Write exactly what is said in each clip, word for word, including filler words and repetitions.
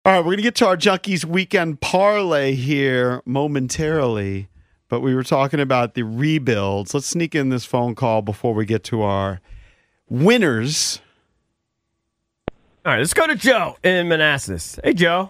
All right, we're going to get to our Junkies Weekend Parlay here momentarily, but we were talking about the rebuilds. Let's sneak in this phone call before we get to our winners. All right, let's go to Joe in Manassas. Hey, Joe.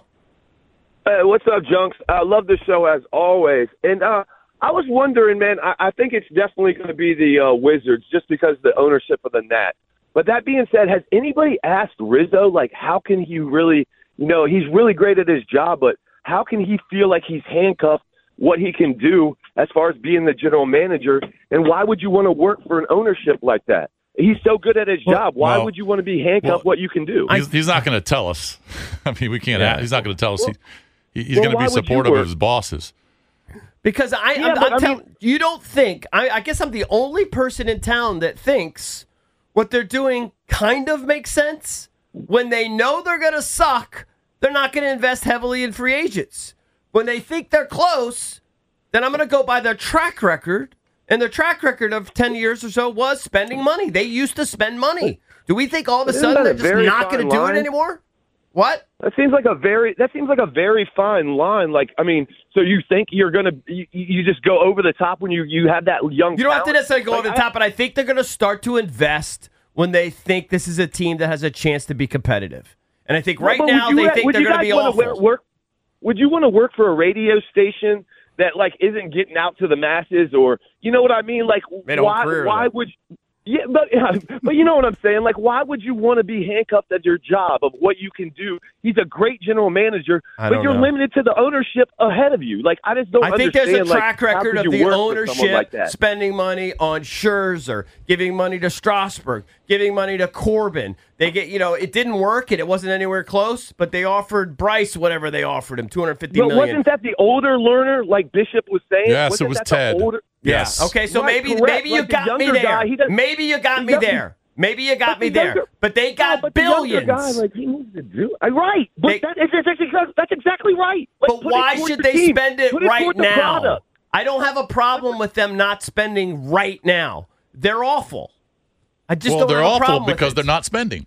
Hey, what's up, Junks? I love the show as always. And uh, I was wondering, man, I, I think it's definitely going to be the uh, Wizards just because of the ownership of the Nats. But that being said, has anybody asked Rizzo, like, how can he really – you know, he's really great at his job, but how can he feel like he's handcuffed what he can do as far as being the general manager? And why would you want to work for an ownership like that? He's so good at his well, job. Why well, would you want to be handcuffed well, what you can do? He's, he's not going to tell us. I mean, we can't. Yeah. He's not going to tell us. Well, he, he's well, going to be supportive of his bosses. Because I, yeah, I'm, I'm telling you, don't think. I, I guess I'm the only person in town that thinks what they're doing kind of makes sense. When they know they're going to suck, they're not going to invest heavily in free agents. When they think they're close, then I'm going to go by their track record. And their track record of ten years or so was spending money. They used to spend money. Do we think all of a Isn't sudden they're a just not going to do it anymore? What? That seems like a very that seems like a very fine line. Like, I mean, so you think you're going to you, you just go over the top when you, you have that young You don't talent? have to necessarily go like, over the I, top, but I think they're going to start to invest when they think this is a team that has a chance to be competitive. And I think right well, now they think they're going to be awful. Work, would you want to work for a radio station that, like, isn't getting out to the masses, or, you know what I mean? Like, why why would you, yeah, but but you know what I'm saying? Like, why would you want to be handcuffed at your job of what you can do? He's a great general manager, but you're know. limited to the ownership ahead of you. Like, I just don't I think understand, there's a track like, record of the ownership like spending money on Scherzer, giving money to Strasburg, giving money to Corbin. They get, you know, it didn't work and it wasn't anywhere close, but they offered Bryce whatever they offered him, two hundred fifty but million. Wasn't that the older learner, like Bishop was saying? Yes, wasn't it was that Ted. The older, yes. Yeah. Okay, so right, maybe correct. maybe you like got the me there. Guy, does, maybe you got me there. Maybe you got me the there. Younger, but they got no, but billions. The guy, like, he needs to do uh, right. But they, that is, that's, exactly, that's exactly right. Like, but why should the they team. spend it put right it now? I don't have a problem with them not spending right now. They're awful. I just well, don't they're have a awful problem because with they're not spending.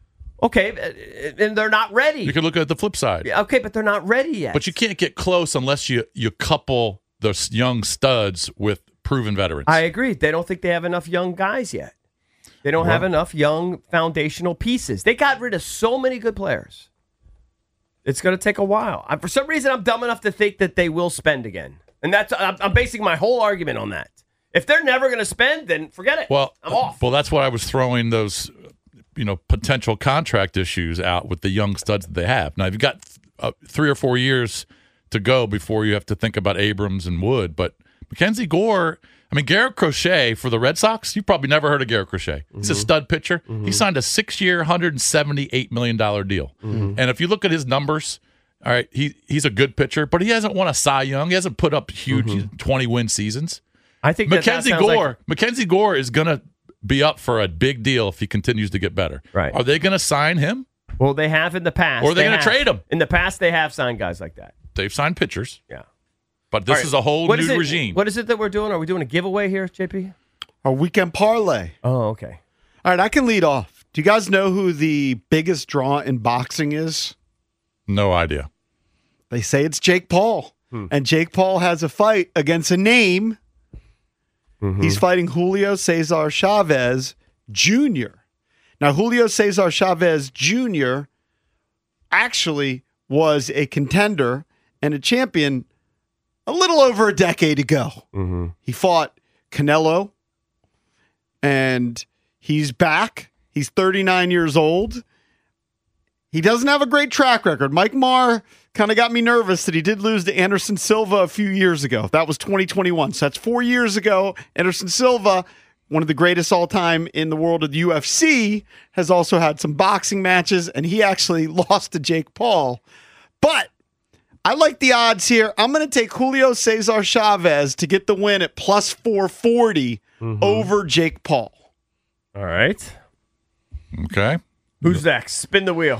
Okay, and they're not ready. You can look at the flip side. Okay, but they're not ready yet. But you can't get close unless you, you couple those young studs with proven veterans. I agree. They don't think they have enough young guys yet. They don't well, have enough young foundational pieces. They got rid of so many good players. It's going to take a while. I, for some reason, I'm dumb enough to think that they will spend again. And that's I'm, I'm basing my whole argument on that. If they're never going to spend, then forget it. Well, I'm off. Well, that's why I was throwing those, you know, potential contract issues out with the young studs that they have. Now, you've got uh, three or four years to go before you have to think about Abrams and Wood. But Mackenzie Gore, I mean, Garrett Crochet for the Red Sox, you've probably never heard of Garrett Crochet. He's mm-hmm. a stud pitcher. Mm-hmm. He signed a six-year, one hundred seventy-eight million dollars deal. Mm-hmm. And if you look at his numbers, all right, he he's a good pitcher, but he hasn't won a Cy Young. He hasn't put up huge mm-hmm. twenty-win seasons. I think Mackenzie that, that Gore, like... Mackenzie Gore is going to be up for a big deal if he continues to get better. Right. Are they going to sign him? Well, they have in the past. Or are they, they going to trade him? In the past, they have signed guys like that. They've signed pitchers. Yeah. But this right. is a whole what new it, regime. What is it that we're doing? Are we doing a giveaway here, J P? Our weekend parlay. Oh, okay. All right, I can lead off. Do you guys know who the biggest draw in boxing is? No idea. They say it's Jake Paul. Hmm. And Jake Paul has a fight against a name. Mm-hmm. He's fighting Julio Cesar Chavez Junior Now, Julio Cesar Chavez Junior actually was a contender and a champion a little over a decade ago. Mm-hmm. He fought Canelo, and he's back. He's thirty-nine years old. He doesn't have a great track record. Mike Marr kind of got me nervous that he did lose to Anderson Silva a few years ago. That was twenty twenty-one. So that's four years ago. Anderson Silva, one of the greatest all time in the world of the U F C, has also had some boxing matches, and he actually lost to Jake Paul. But I like the odds here. I'm going to take Julio Cesar Chavez to get the win at plus four forty mm-hmm. over Jake Paul. All right. Okay. Who's next? Spin the wheel.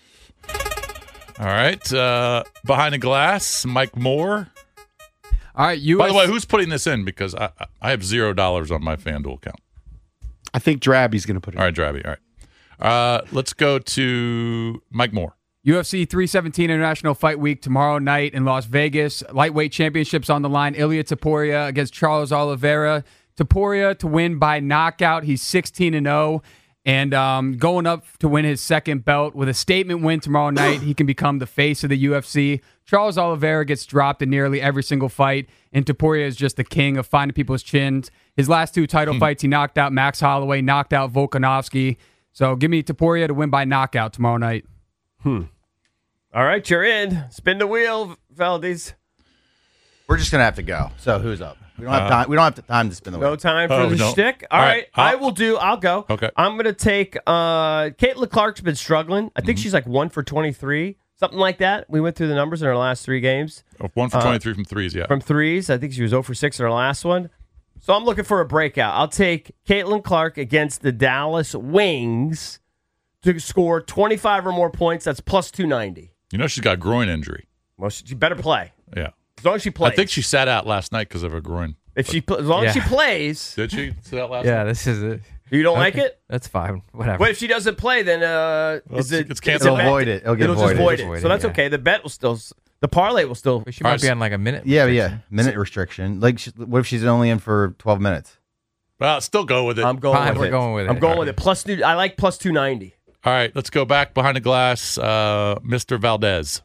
All right. Uh, behind the glass, Mike Moore. All right. U S- By the way, who's putting this in? Because I I have zero dollars on my FanDuel account. I think Drabby's going to put it All in. right, Drabby. All right. Uh, let's go to Mike Moore. U F C three seventeen International Fight Week tomorrow night in Las Vegas. Lightweight championships on the line. Ilia Topuria against Charles Oliveira. Topuria to win by knockout. He's sixteen and oh. And um, going up to win his second belt with a statement win tomorrow night, he can become the face of the U F C. Charles Oliveira gets dropped in nearly every single fight, and Topuria is just the king of finding people's chins. His last two title hmm. fights, he knocked out Max Holloway, knocked out Volkanovski. So give me Topuria to win by knockout tomorrow night. Hmm. All right, you're in. Spin the wheel, Valdez. We're just gonna have to go. So who's up? We don't have uh, time. We don't have time to spin the wheel. No time for oh, the no. shtick. All, All right, right. I will do. I'll go. Okay. I'm gonna take. Uh, Caitlin Clark's been struggling. I think mm-hmm. she's like one for twenty-three, something like that. We went through the numbers in her last three games. Oh, one for twenty-three uh, from threes. Yeah. From threes, I think she was zero for six in her last one. So I'm looking for a breakout. I'll take Caitlin Clark against the Dallas Wings to score twenty-five or more points. That's plus two ninety. You know she's got a groin injury. Well, she better play. Yeah. As long as she plays. I think she sat out last night because of her groin. If she, as long yeah. as she plays. Did she sit out last yeah, night? Yeah, this is it. You don't okay. like it? That's fine. Whatever. What if she doesn't play? Then uh, well, is it? It's canceled. It'll void it. It'll, get It'll voided. just void it. Void it, So that's yeah. okay. The bet will still. The parlay will still. But she might right, be on like a minute. Yeah, restriction. yeah. Minute restriction. Like, she, what if she's only in for twelve minutes? Well, still go with it. I'm going Fine, with we're it. going with it. I'm going All with it. Plus, two, I like plus two ninety. All right, let's go back behind the glass. Uh, Mister Valdez.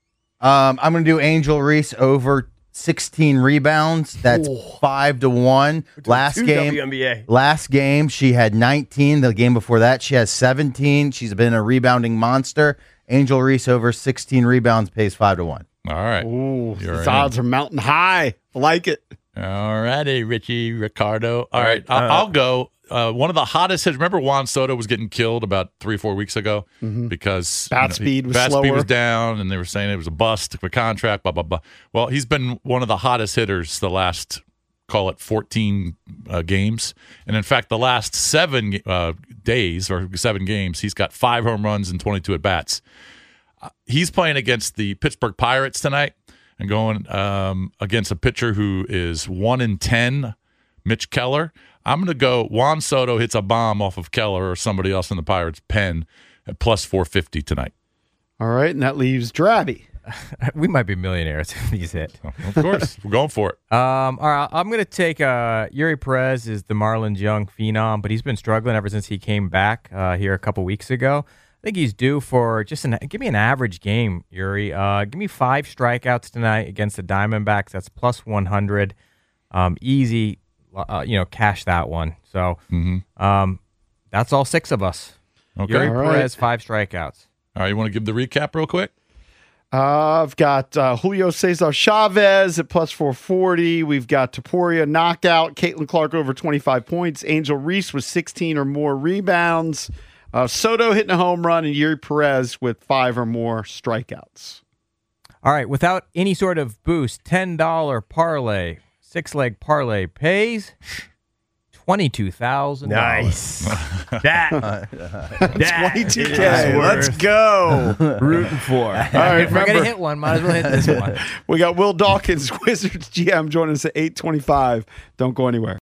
Um, I'm going to do Angel Reese over sixteen rebounds. That's Ooh. five to one. Last Two game, W N B A. last game she had nineteen. The game before that she has seventeen. She's been a rebounding monster. Angel Reese over sixteen rebounds pays five to one. All right. Ooh, You're these in. odds are mountain high. I like it. All righty, Richie Ricardo. All right, Uh, I'll, I'll go. Uh, one of the hottest hits. Remember Juan Soto was getting killed about three, four weeks ago Mhm. because Bat you know, speed he, was bat slower. speed was down, and they were saying it was a bust for contract. Blah blah blah. Well, he's been one of the hottest hitters the last, call it fourteen uh, games, and in fact, the last seven uh, days or seven games, he's got five home runs and twenty-two at bats. Uh, he's playing against the Pittsburgh Pirates tonight. And going um, against a pitcher who is one in ten, Mitch Keller. I'm going to go Juan Soto hits a bomb off of Keller or somebody else in the Pirates' pen at plus four fifty tonight. All right, and that leaves Drabby. We might be millionaires if these hit. Oh, of course, we're going for it. Um, all right, I'm going to take uh, Yuri Perez is the Marlins young phenom, but he's been struggling ever since he came back uh, here a couple weeks ago. I think he's due for just an give me an average game, Yuri. Uh, give me five strikeouts tonight against the Diamondbacks. That's plus one hundred. Um, easy, uh, you know, cash that one. So Mm-hmm. um, that's all six of us. Okay. Yuri All right. Perez, five strikeouts. All right, you want to give the recap real quick? Uh, I've got uh, Julio Cesar Chavez at plus four forty. We've got Topuria knockout. Caitlin Clark over twenty-five points. Angel Reese with sixteen or more rebounds. Uh, Soto hitting a home run, and Yuri Perez with five or more strikeouts. All right, without any sort of boost, ten dollar parlay, six-leg parlay pays twenty-two thousand dollars. Nice. that. that twenty-two is K. Let's worth go. rooting for. All right, If we're remember, going to hit one, might as well hit this one. we got Will Dawkins, Wizards G M, joining us at eight twenty-five. Don't go anywhere.